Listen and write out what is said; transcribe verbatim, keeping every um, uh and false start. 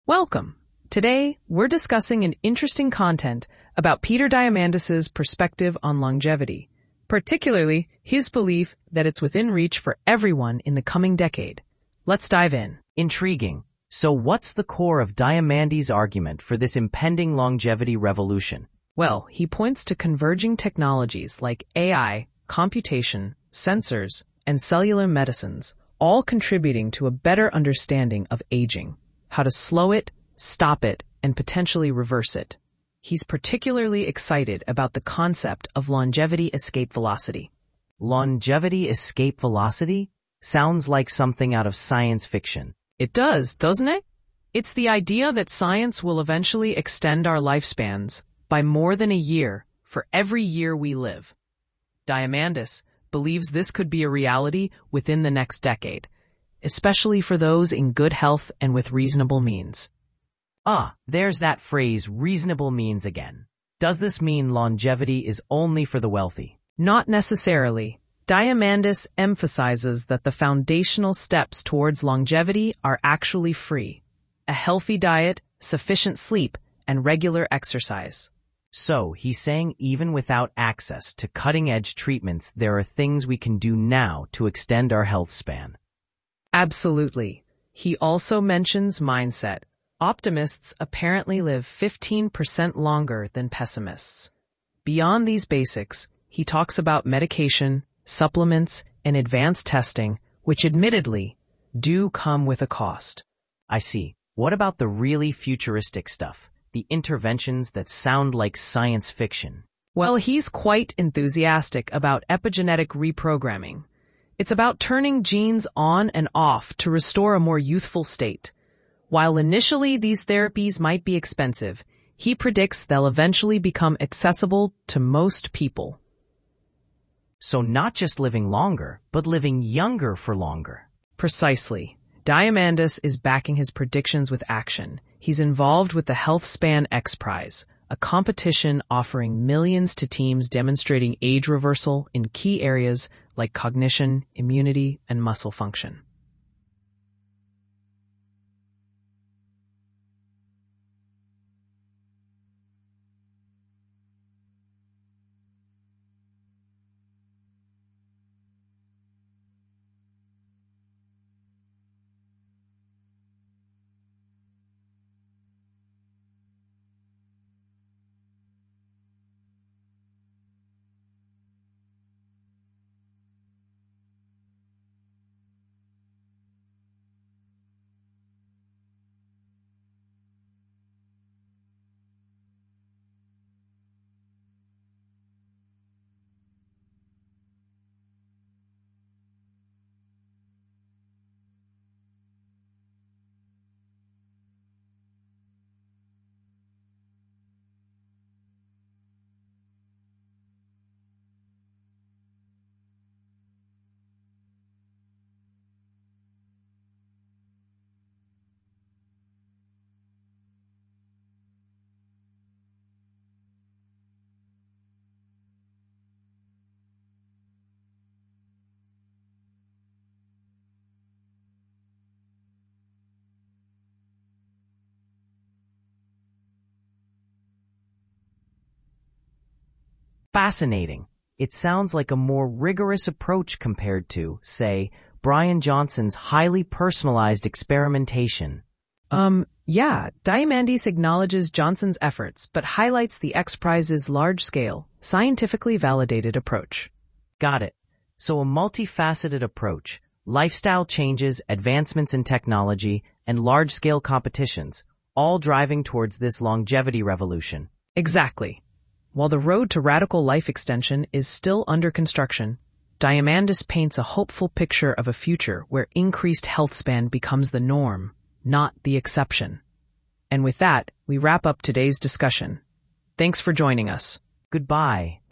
Welcome. Today, we're discussing an interesting content about Peter Diamandis' perspective on longevity, particularly his belief that it's within reach for everyone in the coming decade. Let's dive in. Intriguing. So what's the core of Diamandis' argument for this impending longevity revolution? Well, he points to converging technologies like A I, computation, sensors, and cellular medicines, all contributing to a better understanding of aging, how to slow it, stop it, and potentially reverse it. He's particularly excited about the concept of longevity escape velocity. Longevity escape velocity? Sounds like something out of science fiction. It does, doesn't it? It's the idea that science will eventually extend our lifespans by more than a year for every year we live. Diamandis believes this could be a reality within the next decade, especially for those in good health and with reasonable means. Ah, there's that phrase, reasonable means again. Does this mean longevity is only for the wealthy? Not necessarily. Diamandis emphasizes that the foundational steps towards longevity are actually free: a healthy diet, sufficient sleep, and regular exercise. So, he's saying even without access to cutting-edge treatments, there are things we can do now to extend our health span. Absolutely. He also mentions mindset. Optimists apparently live fifteen percent longer than pessimists. Beyond these basics, he talks about medication, supplements, and advanced testing, which admittedly do come with a cost. I see. What about the really futuristic stuff? The interventions that sound like science fiction? Well, he's quite enthusiastic about epigenetic reprogramming. It's about turning genes on and off to restore a more youthful state. While initially these therapies might be expensive, he predicts they'll eventually become accessible to most people. So not just living longer, but living younger for longer. Precisely. Diamandis is backing his predictions with action. He's involved with the Health Span X Prize, a competition offering millions to teams demonstrating age reversal in key areas like cognition, immunity, and muscle function. Fascinating. It sounds like a more rigorous approach compared to, say, Brian Johnson's highly personalized experimentation. Um, yeah, Diamandis acknowledges Johnson's efforts, but highlights the X Prize's large-scale, scientifically validated approach. Got it. So a multifaceted approach, lifestyle changes, advancements in technology, and large-scale competitions, all driving towards this longevity revolution. Exactly. While the road to radical life extension is still under construction, Diamandis paints a hopeful picture of a future where increased health span becomes the norm, not the exception. And with that, we wrap up today's discussion. Thanks for joining us. Goodbye.